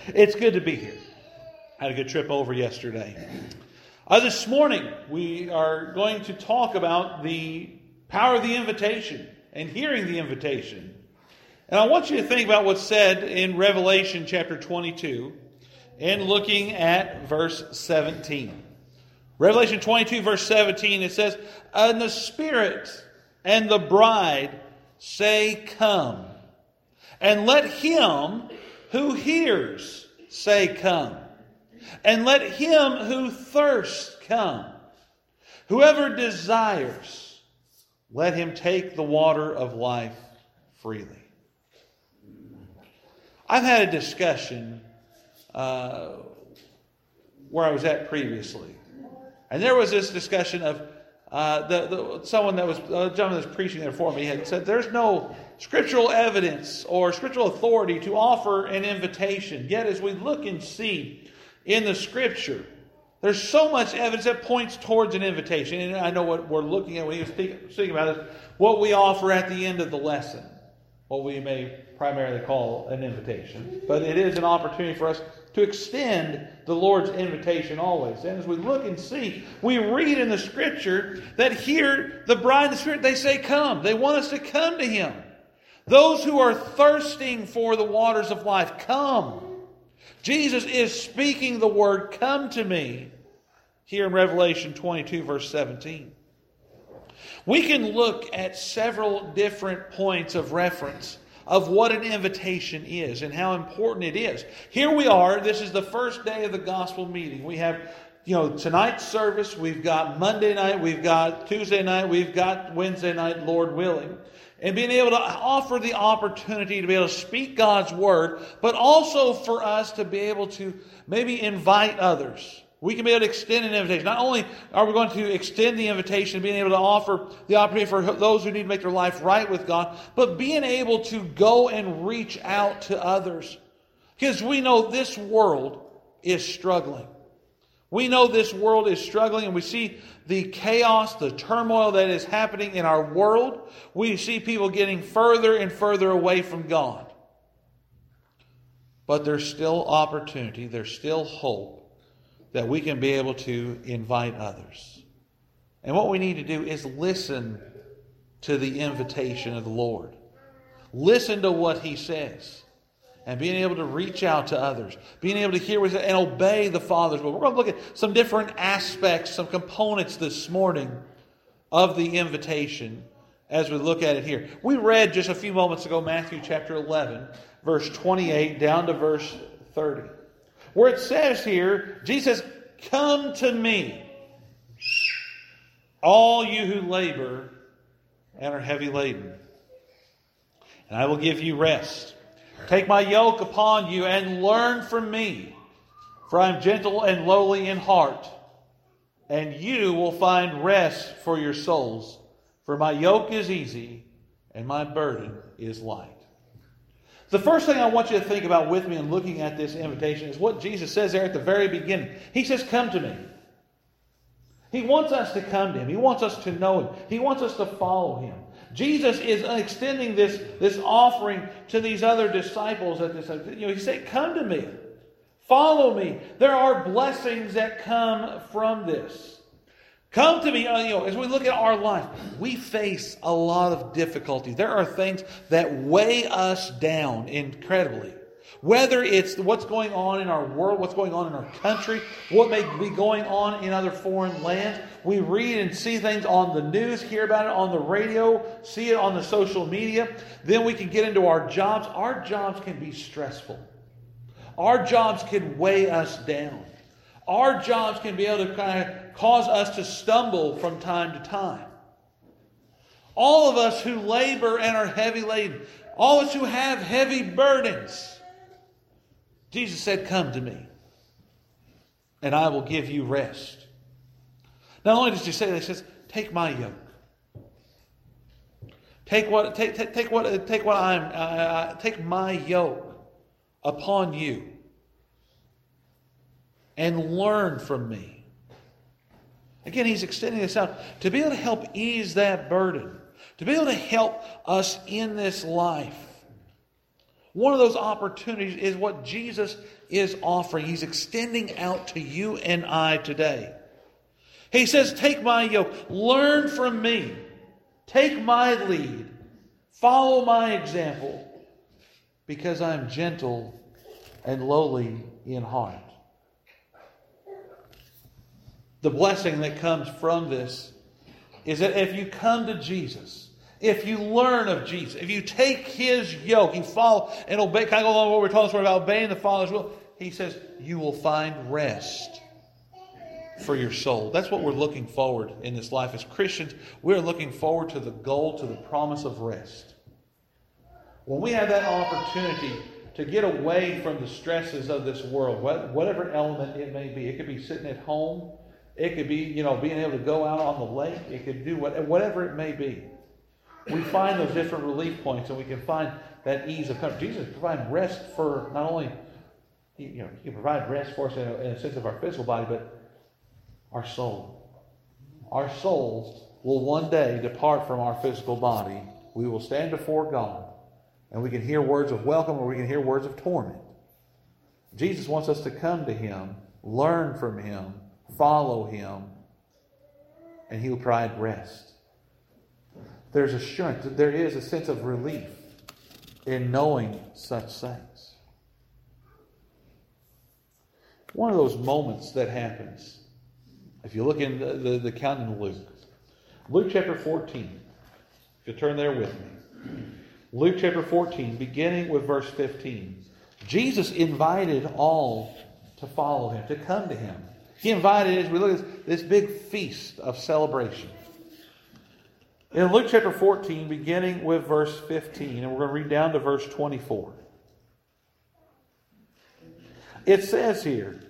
It's good to be here. I had a good trip over yesterday. This morning, we are going to talk about the power of the invitation and hearing the invitation. And I want you to think about what's said in Revelation chapter 22 and looking at verse 17. Revelation 22 verse 17, it says, "And the Spirit and the bride say, 'Come.' And let him who hears say, 'Come.' And let him who thirsts come. Whoever desires, let him take the water of life freely." I've had a discussion where I was at previously. And there was this discussion of a gentleman that was preaching there for me had said there's no scriptural evidence or scriptural authority to offer an invitation. Yet as we look and see in the Scripture, there's so much evidence that points towards an invitation. And I know what we're looking at when he was speaking about is what we offer at the end of the lesson, what we may primarily call an invitation. But it is an opportunity for us to extend the Lord's invitation always. And as we look and see, we read in the Scripture that here the bride and the Spirit, they say, "Come." They want us to come to Him. Those who are thirsting for the waters of life, come. Jesus is speaking the word, "Come to me," here in Revelation 22, verse 17. We can look at several different points of reference of what an invitation is and how important it is. Here we are. This is the first day of the gospel meeting. We have, tonight's service. We've got Monday night. We've got Tuesday night. We've got Wednesday night, Lord willing. And being able to offer the opportunity to be able to speak God's word, but also for us to be able to maybe invite others. We can be able to extend an invitation. Not only are we going to extend the invitation, being able to offer the opportunity for those who need to make their life right with God, but being able to go and reach out to others. Because we know this world is struggling. We know this world is struggling, and we see the chaos, the turmoil that is happening in our world. We see people getting further and further away from God. But there's still opportunity, there's still hope that we can be able to invite others. And what we need to do is listen to the invitation of the Lord. Listen to what He says. And being able to reach out to others. Being able to hear what He says and obey the Father's will. We're going to look at some different aspects, some components this morning of the invitation as we look at it here. We read just a few moments ago Matthew chapter 11, verse 28 down to verse 30. Where it says here, Jesus says, "Come to me, all you who labor and are heavy laden, and I will give you rest. Take my yoke upon you and learn from me, for I am gentle and lowly in heart, and you will find rest for your souls. For my yoke is easy and my burden is light." The first thing I want you to think about with me in looking at this invitation is what Jesus says there at the very beginning. He says, "Come to me." He wants us to come to Him. He wants us to know Him. He wants us to follow Him. Jesus is extending this offering to these other disciples at this time. He said, "Come to me. Follow me." There are blessings that come from this. Come to me. As we look at our life, we face a lot of difficulty. There are things that weigh us down incredibly. Whether it's what's going on in our world, what's going on in our country, what may be going on in other foreign lands. We read and see things on the news, hear about it on the radio, see it on the social media. Then we can get into our jobs. Our jobs can be stressful. Our jobs can weigh us down. Our jobs can be able to kind of cause us to stumble from time to time. All of us who labor and are heavy laden, all of us who have heavy burdens, Jesus said, "Come to me, and I will give you rest." Not only does He say that, He says, "Take my yoke. Take my yoke upon you, and learn from me." Again, He's extending this out to be able to help ease that burden, to be able to help us in this life. One of those opportunities is what Jesus is offering. He's extending out to you and I today. He says, take my yoke, learn from me, take my lead, follow my example, because I am gentle and lowly in heart. The blessing that comes from this is that if you come to Jesus, if you learn of Jesus, if you take His yoke, you follow and obey, kind of go along with what we're talking about obeying the Father's will, He says you will find rest for your soul. That's what we're looking forward in this life. As Christians, we're looking forward to the goal, to the promise of rest. When we have that opportunity to get away from the stresses of this world, whatever element it may be, it could be sitting at home, it could be, being able to go out on the lake, it could do whatever it may be. We find those different relief points and we can find that ease of comfort. Jesus provides rest for not only, He can provide rest for us in a sense of our physical body, but our soul. Our souls will one day depart from our physical body. We will stand before God, and we can hear words of welcome or we can hear words of torment. Jesus wants us to come to Him, learn from Him, follow Him, and He will provide rest. There's assurance. There is a sense of relief in knowing such things. One of those moments that happens, if you look in the account in Luke chapter 14, if you turn there with me. Luke chapter 14, beginning with verse 15. Jesus invited all to follow Him, to come to Him. He invited, as we look at this big feast of celebration. In Luke chapter 14, beginning with verse 15, and we're going to read down to verse 24. It says here,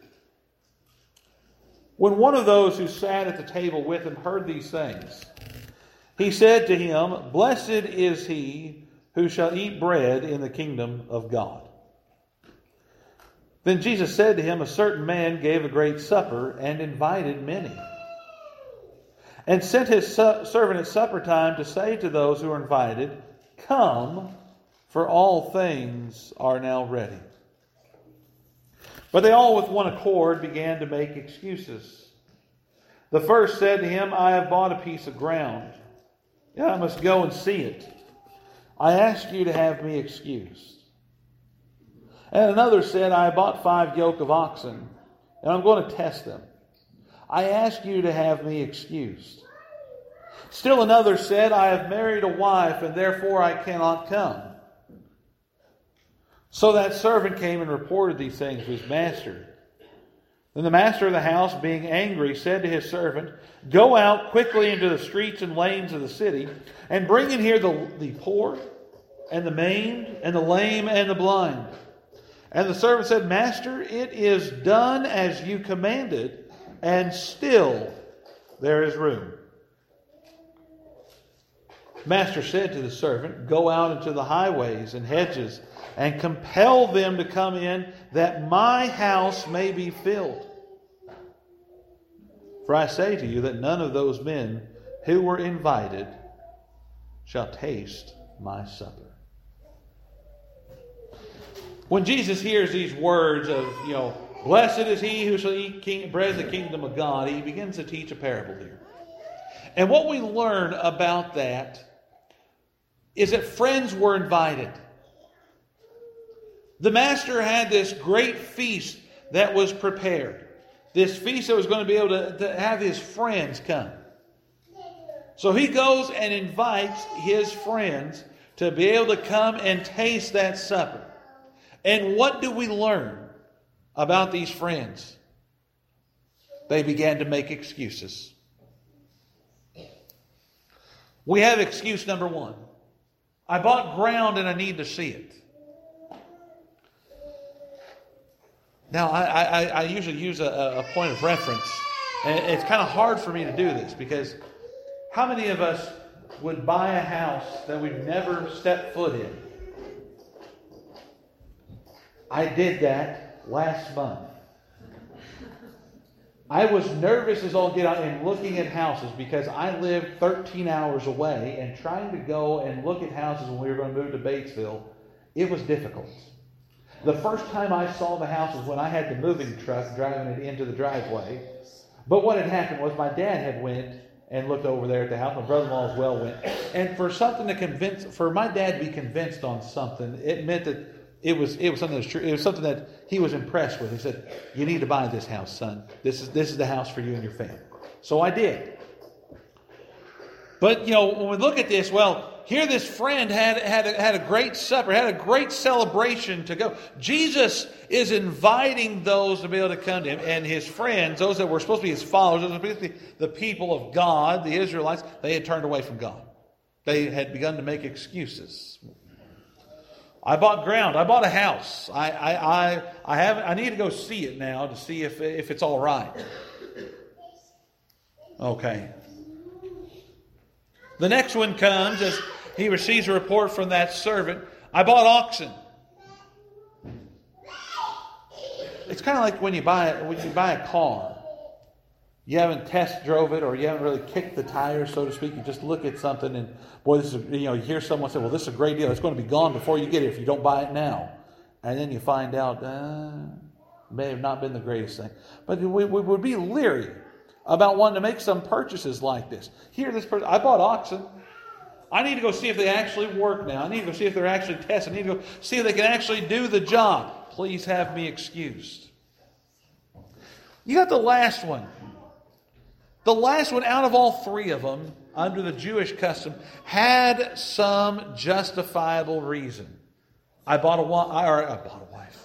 when one of those who sat at the table with Him heard these things, he said to him, "Blessed is he who shall eat bread in the kingdom of God." Then Jesus said to him, "A certain man gave a great supper and invited many, and sent his servant at supper time to say to those who were invited, 'Come, for all things are now ready.' But they all with one accord began to make excuses. The first said to him, 'I have bought a piece of ground, and I must go and see it. I ask you to have me excused.' And another said, 'I bought 5 yoke of oxen, and I'm going to test them. I ask you to have me excused.' Still another said, 'I have married a wife, and therefore I cannot come.' So that servant came and reported these things to his master. Then the master of the house, being angry, said to his servant, 'Go out quickly into the streets and lanes of the city, and bring in here the poor, and the maimed, and the lame, and the blind.' And the servant said, 'Master, it is done as you commanded, and still there is room.' Master said to the servant, 'Go out into the highways and hedges, and compel them to come in, that my house may be filled. For I say to you that none of those men who were invited shall taste my supper.'" When Jesus hears these words of, "Blessed is he who shall eat bread in the kingdom of God," He begins to teach a parable here. And what we learn about that is that friends were invited. The master had this great feast that was prepared. This feast that was going to be able to have his friends come. So he goes and invites his friends to be able to come and taste that supper. And what do we learn about these friends? They began to make excuses. We have excuse number 1. I bought ground and I need to see it. Now, I usually use a point of reference, and it's kind of hard for me to do this because how many of us would buy a house that we've never stepped foot in? I did that last month. I was nervous as all get out in looking at houses because I lived 13 hours away, and trying to go and look at houses when we were going to move to Batesville, it was difficult. The first time I saw the house was when I had the moving truck driving it into the driveway. But what had happened was my dad had went and looked over there at the house. My brother-in-law as well went. And for my dad to be convinced on something, it meant that it was something that's true. It was something that he was impressed with. He said, "You need to buy this house, son. This is the house for you and your family." So I did. But when we look at this, here this friend had a great supper, had a great celebration to go. Jesus is inviting those to be able to come to him, and his friends, those that were supposed to be his followers, those supposed to be the people of God, the Israelites, they had turned away from God. They had begun to make excuses. I bought ground. I bought a house. I need to go see it now to see if it's all right. Okay. The next one comes as he receives a report from that servant. I bought oxen. It's kind of like when you buy a car. You haven't test drove it, or you haven't really kicked the tires, so to speak. You just look at something and, boy, this is, you hear someone say, "Well, this is a great deal. It's going to be gone before you get it if you don't buy it now." And then you find out, may have not been the greatest thing. But we would be leery about wanting to make some purchases like this. Here, this person, I bought oxen. I need to go see if they actually work now. I need to go see if they're actually tested. I need to go see if they can actually do the job. Please have me excused. You got the last one. The last one out of all three of them, under the Jewish custom, had some justifiable reason. I bought a wife.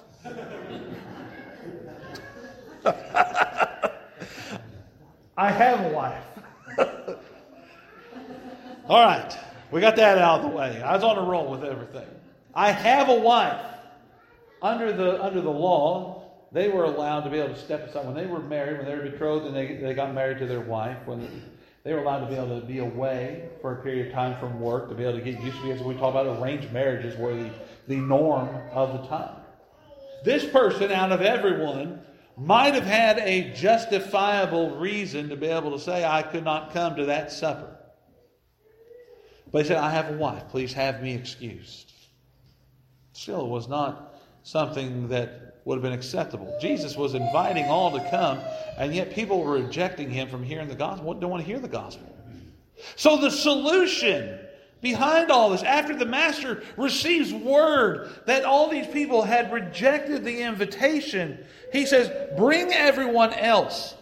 I have a wife. All right. We got that out of the way. I was on a roll with everything. I have a wife. Under the law, they were allowed to be able to step aside. When they were married, when they were betrothed and they got married to their wife, when they were allowed to be able to be away for a period of time from work, to be able to get used to it. As we talk about, arranged marriages were the norm of the time. This person, out of everyone, might have had a justifiable reason to be able to say, "I could not come to that supper." But he said, "I have a wife. Please have me excused." Still, it was not something that would have been acceptable. Jesus was inviting all to come, and yet people were rejecting him from hearing the gospel. Don't want to hear the gospel. So the solution behind all this, after the master receives word that all these people had rejected the invitation, he says, "Bring everyone else.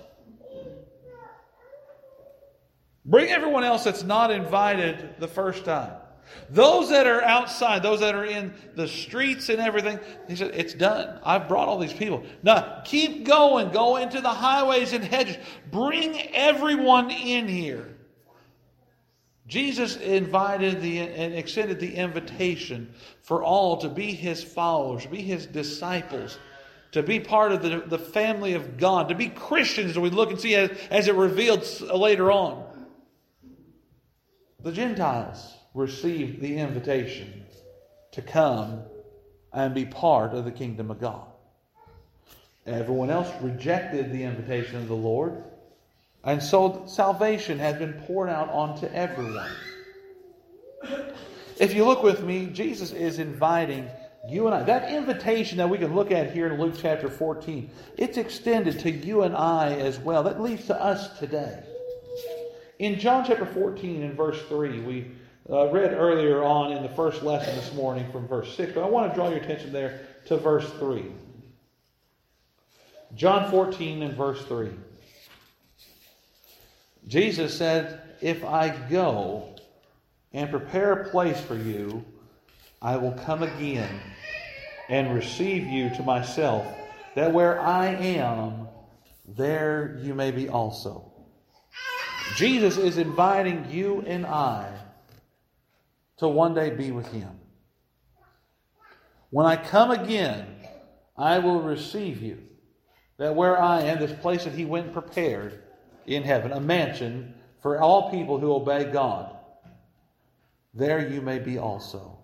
Bring everyone else that's not invited the first time. Those that are outside, those that are in the streets and everything." He said, "It's done. I've brought all these people. Now, keep going. Go into the highways and hedges. Bring everyone in here." Jesus invited and extended the invitation for all to be his followers, to be his disciples, to be part of the family of God, to be Christians, as we look and see as it revealed later on. The Gentiles received the invitation to come and be part of the kingdom of God. Everyone else rejected the invitation of the Lord, and so salvation has been poured out onto everyone. If you look with me, Jesus is inviting you and I. That invitation that we can look at here in Luke chapter 14, it's extended to you and I as well. That leads to us today. In John chapter 14 and verse 3, we read earlier on in the first lesson this morning from verse 6, but I want to draw your attention there to verse 3. John 14 and verse 3. Jesus said, "If I go and prepare a place for you, I will come again and receive you to myself, that where I am, there you may be also." Jesus is inviting you and I to one day be with him. "When I come again, I will receive you, that where I am," this place that he went and prepared in heaven, a mansion for all people who obey God, "there you may be also."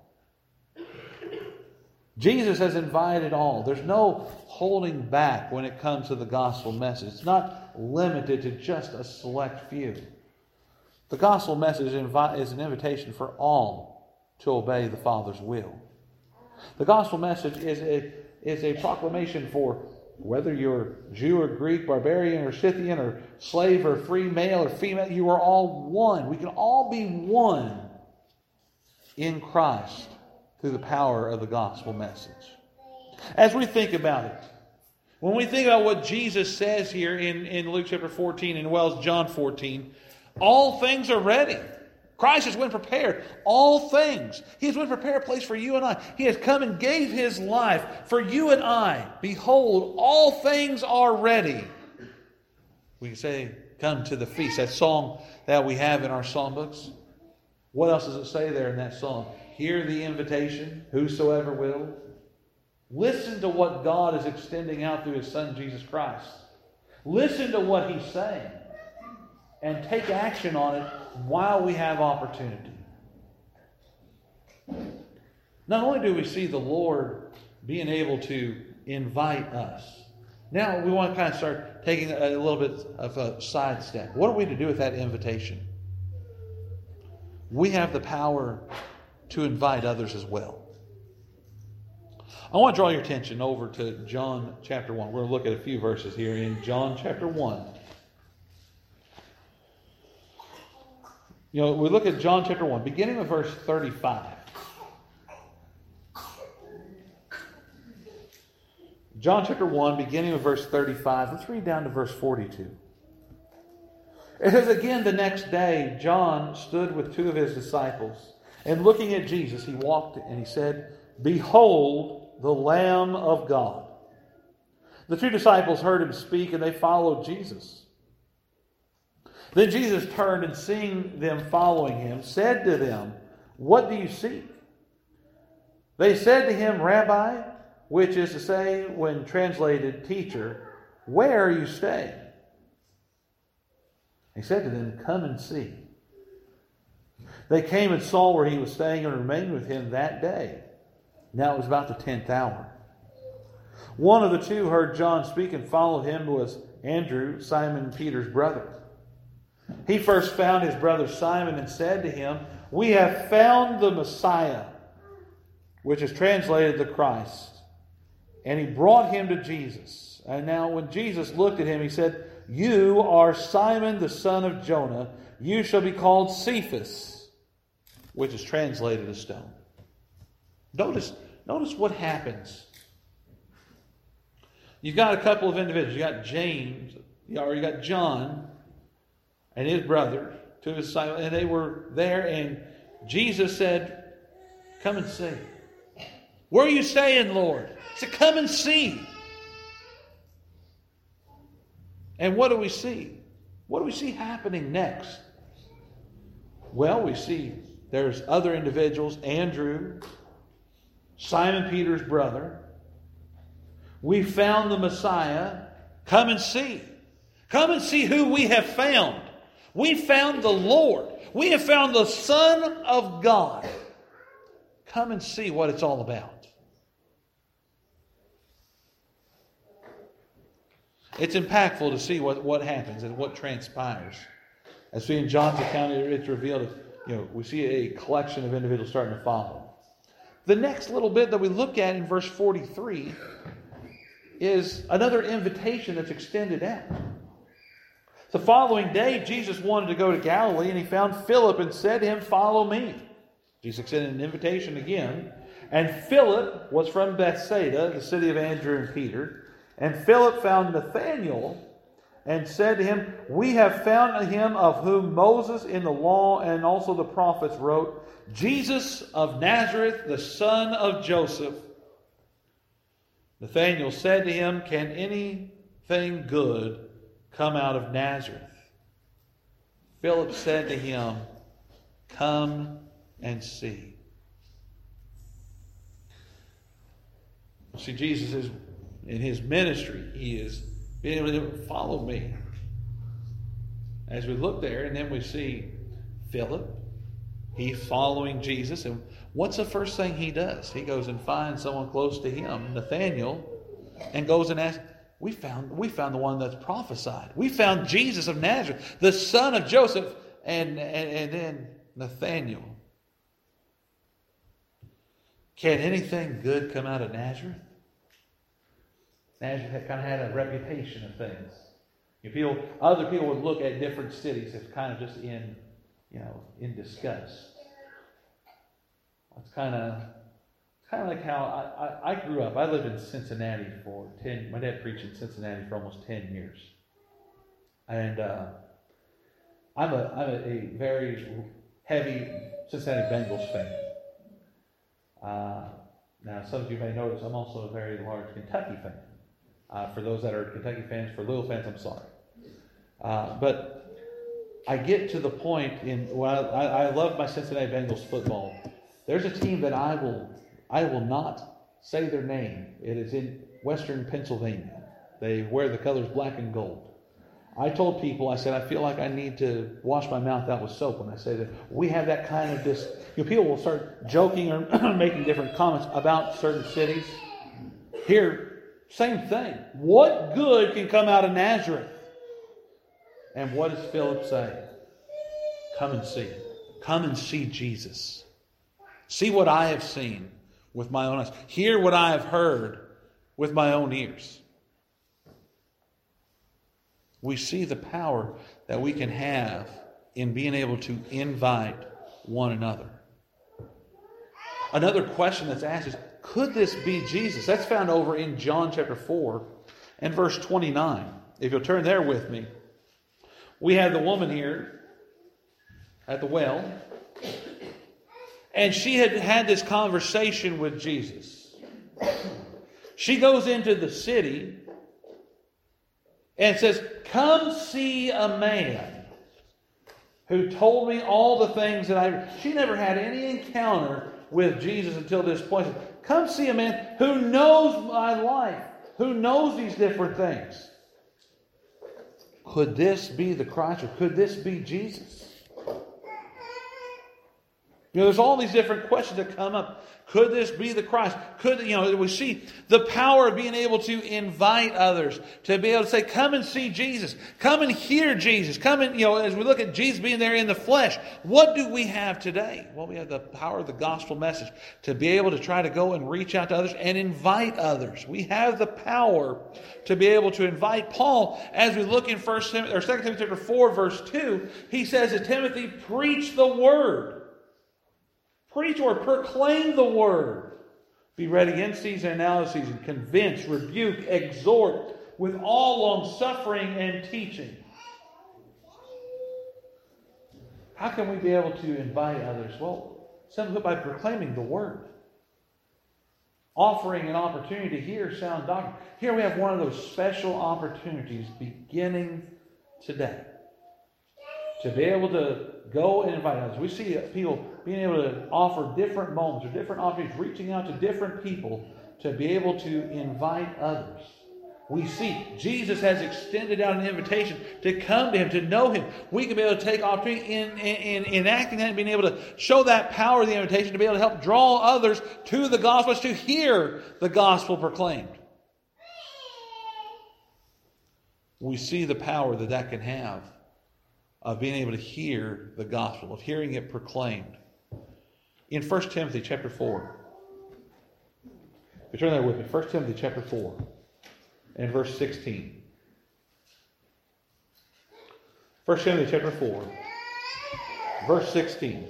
Jesus has invited all. There's no holding back when it comes to the gospel message. It's not limited to just a select few. The gospel message is an invitation for all to obey the Father's will. The gospel message is is a proclamation for whether you're Jew or Greek, barbarian or Scythian, or slave or free, male or female, you are all one. We can all be one in Christ through the power of the gospel message. As we think about it, when we think about what Jesus says here in Luke chapter 14 and well as John 14, all things are ready. Christ has went prepared all things. He has went prepared a place for you and I. He has come and gave His life for you and I. Behold, all things are ready. We can say, come to the feast. That song that we have in our songbooks. What else does it say there in that song? Hear the invitation, whosoever will. Listen to what God is extending out through His Son, Jesus Christ. Listen to what He's saying. And take action on it while we have opportunity. Not only do we see the Lord being able to invite us, now we want to kind of start taking a little bit of a sidestep. What are we to do with that invitation? We have the power to invite others as well. I want to draw your attention over to John chapter 1. We're going to look at a few verses here in John chapter 1. We look at John chapter 1, beginning with verse 35. John chapter 1, beginning with verse 35. Let's read down to verse 42. It says, again, the next day, John stood with two of his disciples, and looking at Jesus, he walked and he said, Behold, the Lamb of God. The two disciples heard him speak, and they followed Jesus. Then Jesus turned and seeing them following him, said to them, What do you seek? They said to him, Rabbi, which is to say, when translated, teacher, where are you staying? He said to them, Come and see. They came and saw where he was staying and remained with him that day. Now it was about the 10th hour. One of the two heard John speak and followed him was Andrew, Simon Peter's brother. He first found his brother Simon and said to him, We have found the Messiah, which is translated the Christ. And he brought him to Jesus. And now when Jesus looked at him, he said, You are Simon the son of Jonah. You shall be called Cephas, which is translated a stone. Notice what happens. You've got a couple of individuals. You got James, or you got John and his brother, two of his disciples, and they were there, and Jesus said, Come and see. Where are you staying, Lord? He said, Come and see. And what do we see? What do we see happening next? Well, we see there's other individuals, Andrew, Simon Peter's brother. We found the Messiah. Come and see. Come and see who we have found. We found the Lord. We have found the Son of God. Come and see what it's all about. It's impactful to see what happens and what transpires. As we in John's account, it's revealed, we see a collection of individuals starting to follow. The next little bit that we look at in verse 43 is another invitation that's extended out. The following day, Jesus wanted to go to Galilee, and he found Philip and said to him, Follow me. Jesus extended an invitation again. And Philip was from Bethsaida, the city of Andrew and Peter. And Philip found Nathanael and said to him, We have found him of whom Moses in the law and also the prophets wrote, Jesus of Nazareth, the son of Joseph. Nathanael said to him, Can anything good come out of Nazareth? Philip said to him, Come and see. See, Jesus is in his ministry. He is being able to follow me. As we look there, and then we see Philip. He's following Jesus. And what's the first thing he does? He goes and finds someone close to him, Nathanael, and goes and asks, We found the one that's prophesied. We found Jesus of Nazareth, the son of Joseph, and then Nathanael. Can anything good come out of Nazareth? Nazareth had kind of had a reputation of things. Other people would look at different cities as kind of just in disgust. It's kind of like how I grew up. I lived in Cincinnati for 10. My dad preached in Cincinnati for almost 10 years, and I'm a very heavy Cincinnati Bengals fan. Now, some of you may notice I'm also a very large Kentucky fan. For those that are Kentucky fans, for Louisville fans, I'm sorry. But I get to the point I love my Cincinnati Bengals football. There's a team that I will not say their name. It is in Western Pennsylvania. They wear the colors black and gold. I told people, I said, I feel like I need to wash my mouth out with soap when I say that we have that kind of people will start joking or making different comments about certain cities. Here, same thing. What good can come out of Nazareth? And what does Philip say? Come and see. Come and see Jesus. See what I have seen with my own eyes. Hear what I have heard with my own ears. We see the power that we can have in being able to invite one another. Another question that's asked is, could this be Jesus? That's found over in John chapter 4 and verse 29. If you'll turn there with me. We have the woman here at the well. And she had had this conversation with Jesus. She goes into the city and says, come see a man who told me all the things that She never had any encounter with Jesus until this point. Come see a man who knows my life, who knows these different things. Could this be the Christ, or could this be Jesus? There's all these different questions that come up. Could this be the Christ? We see the power of being able to invite others, to be able to say, come and see Jesus. Come and hear Jesus. Come and, as we look at Jesus being there in the flesh, what do we have today? Well, we have the power of the gospel message to be able to try to go and reach out to others and invite others. We have the power to be able to invite. Paul, as we look in 2 Timothy chapter 4, verse 2, he says to Timothy, preach the word. Preach or proclaim the word. Be ready in season and out of season. Convince, rebuke, exhort with all long suffering and teaching. How can we be able to invite others? Well, simply by proclaiming the word. Offering an opportunity to hear sound doctrine. Here we have one of those special opportunities beginning today. To be able to go and invite others. We see people being able to offer different moments or different opportunities, reaching out to different people to be able to invite others. We see Jesus has extended out an invitation to come to Him, to know Him. We can be able to take opportunity in enacting that and being able to show that power of the invitation to be able to help draw others to the gospel, to hear the gospel proclaimed. We see the power that can have of being able to hear the gospel, of hearing it proclaimed. In 1 Timothy chapter 4. If you turn there with me, 1 Timothy chapter 4 and verse 16. 1 Timothy chapter 4, verse 16.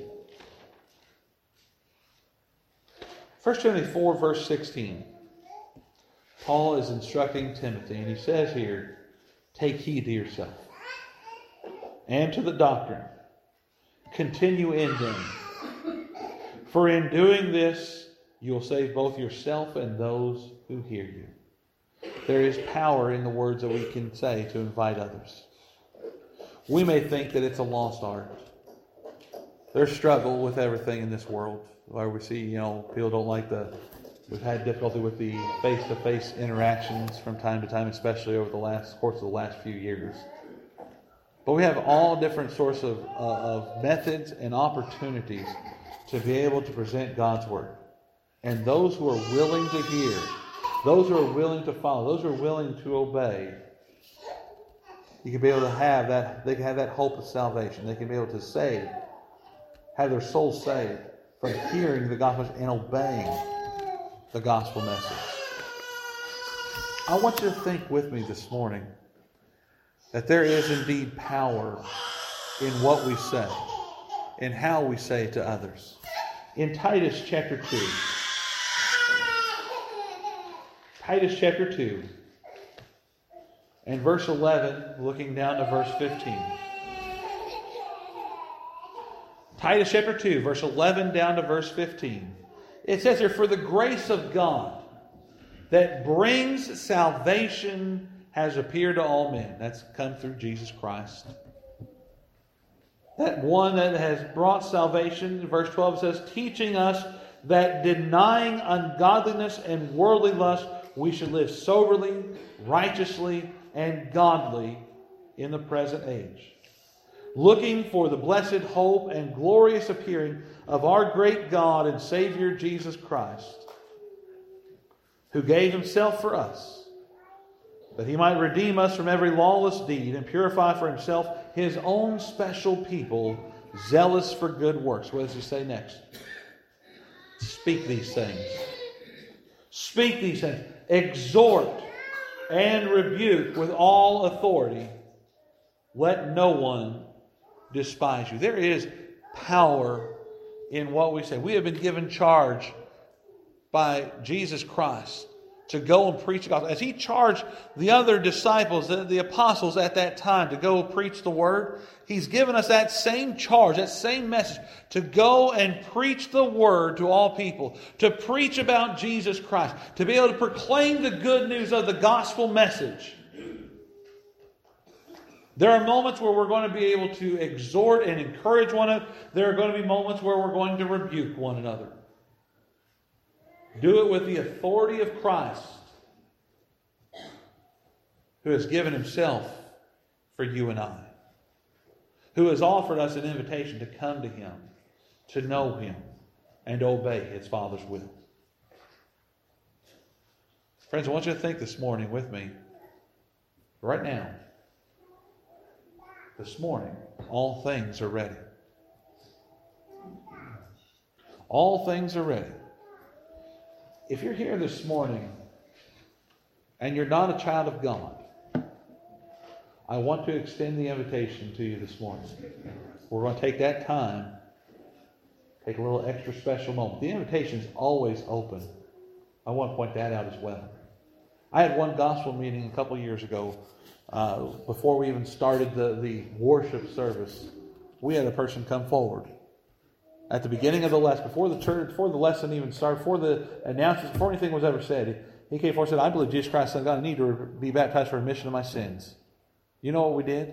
1 Timothy 4, verse 16. Paul is instructing Timothy, and he says here, take heed to yourself and to the doctrine. Continue in them. For in doing this, you will save both yourself and those who hear you. There is power in the words that we can say to invite others. We may think that it's a lost art. There's struggle with everything in this world. Where we see, people don't like we've had difficulty with the face-to-face interactions from time to time, especially over the course of the last few years. But we have all different sorts of methods and opportunities to be able to present God's Word. And those who are willing to hear, those who are willing to follow, those who are willing to obey, you can be able to have that, they can have that hope of salvation. They can be able to have their souls saved from hearing the gospel and obeying the gospel message. I want you to think with me this morning that there is indeed power in what we say and how we say it to others. In Titus chapter 2, Titus chapter 2 and verse 11, looking down to verse 15. Titus chapter 2, verse 11 down to verse 15. It says here, "For the grace of God that brings salvation has appeared to all men." That's come through Jesus Christ. That one that has brought salvation, verse 12 says, "Teaching us that denying ungodliness and worldly lust, we should live soberly, righteously, and godly in the present age, looking for the blessed hope and glorious appearing of our great God and Savior Jesus Christ, who gave himself for us, that he might redeem us from every lawless deed and purify for himself his own special people, zealous for good works." What does he say next? Speak these things. Speak these things. Exhort and rebuke with all authority. Let no one despise you. There is power in what we say. We have been given charge by Jesus Christ to go and preach the gospel. As he charged the other disciples, the apostles at that time, to go preach the word, he's given us that same charge, that same message, to go and preach the word to all people, to preach about Jesus Christ, to be able to proclaim the good news of the gospel message. There are moments where we're going to be able to exhort and encourage one another. There are going to be moments where we're going to rebuke one another. Do it with the authority of Christ, who has given himself for you and I, who has offered us an invitation to come to him, to know him, and obey his Father's will. Friends, I want you to think this morning with me, right now. This morning, all things are ready. All things are ready. If you're here this morning and you're not a child of God, I want to extend the invitation to you this morning. We're going to take that time, take a little extra special moment. The invitation is always open. I want to point that out as well. I had one gospel meeting a couple years ago, before we even started the worship service. We had a person come forward at the beginning of the lesson, before the lesson even started, before the announcement, before anything was ever said. He came forward and said, "I believe Jesus Christ, Son of God, I need to be baptized for remission of my sins." You know what we did?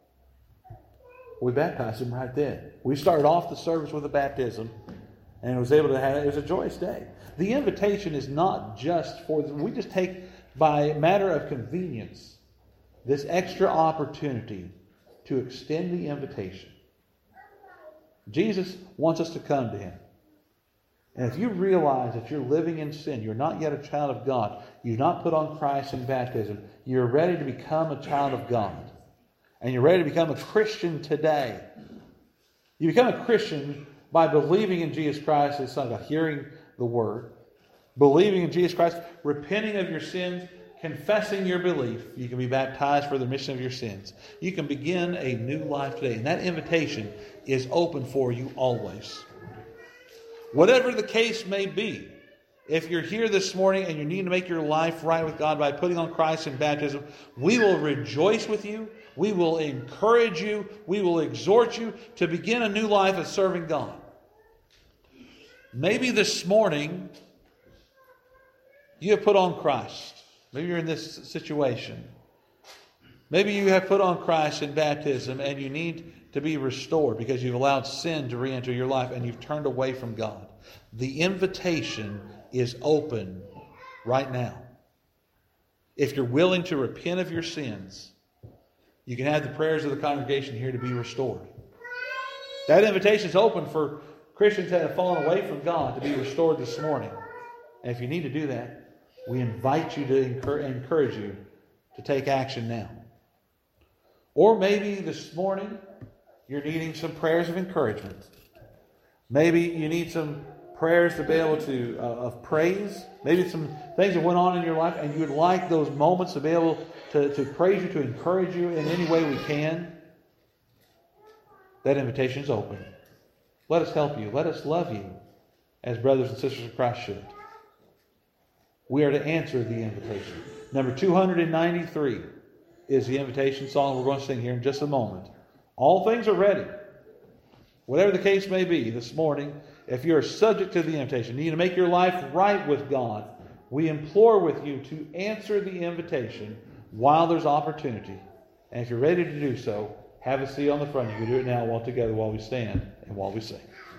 We baptized him right then. We started off the service with a baptism, and it was a joyous day. The invitation is not just for we just take, by matter of convenience, this extra opportunity to extend the invitation. Jesus wants us to come to him. And if you realize that you're living in sin, you're not yet a child of God, you've not put on Christ in baptism, you're ready to become a child of God, and you're ready to become a Christian today. You become a Christian by believing in Jesus Christ as Son of God, hearing the word, believing in Jesus Christ, repenting of your sins, confessing your belief. You can be baptized for the remission of your sins. You can begin a new life today. And that invitation is open for you always. Whatever the case may be, if you're here this morning and you need to make your life right with God by putting on Christ in baptism, we will rejoice with you. We will encourage you. We will exhort you to begin a new life of serving God. Maybe this morning you have put on Christ. Maybe you're in this situation. Maybe you have put on Christ in baptism and you need to be restored because you've allowed sin to re-enter your life and you've turned away from God. The invitation is open right now. If you're willing to repent of your sins, you can have the prayers of the congregation here to be restored. That invitation is open for Christians that have fallen away from God to be restored this morning. And if you need to do that, we invite you to encourage you to take action now. Or maybe this morning you're needing some prayers of encouragement. Maybe you need some prayers to be able to, of praise. Maybe some things that went on in your life and you would like those moments to be able to praise you, to encourage you in any way we can. That invitation is open. Let us help you. Let us love you as brothers and sisters of Christ should. We are to answer the invitation. Number 293 is the invitation song we're going to sing here in just a moment. All things are ready. Whatever the case may be this morning, if you're subject to the invitation, you need to make your life right with God, we implore with you to answer the invitation while there's opportunity. And if you're ready to do so, have a seat on the front. You can do it now while we stand and while we sing.